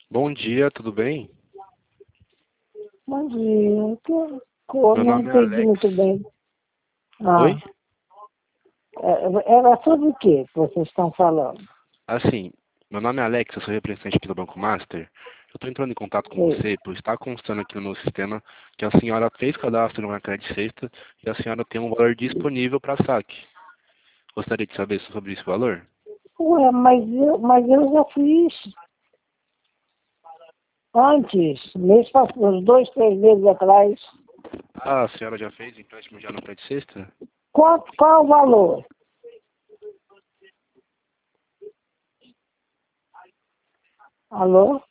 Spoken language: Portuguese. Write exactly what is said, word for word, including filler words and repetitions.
Bom dia, tudo bem? Bom dia. Que cor, Meu não nome é entendi Alex. muito bem. Oi? Ah, é- era sobre o que que vocês estão falando? Assim, meu nome é Alex, eu sou representante aqui do Banco Master. Eu estou entrando em contato com Sim. você, pois está constando aqui no meu sistema que a senhora fez cadastro numa crédito sexta e a senhora tem um valor disponível para saque. Gostaria de saber sobre esse valor? Ué, mas eu, mas eu já fiz antes, mês passado, uns dois, três meses atrás. Ah, a senhora já fez empréstimo já no crédito sexta? Quanto, qual é o valor? Alô?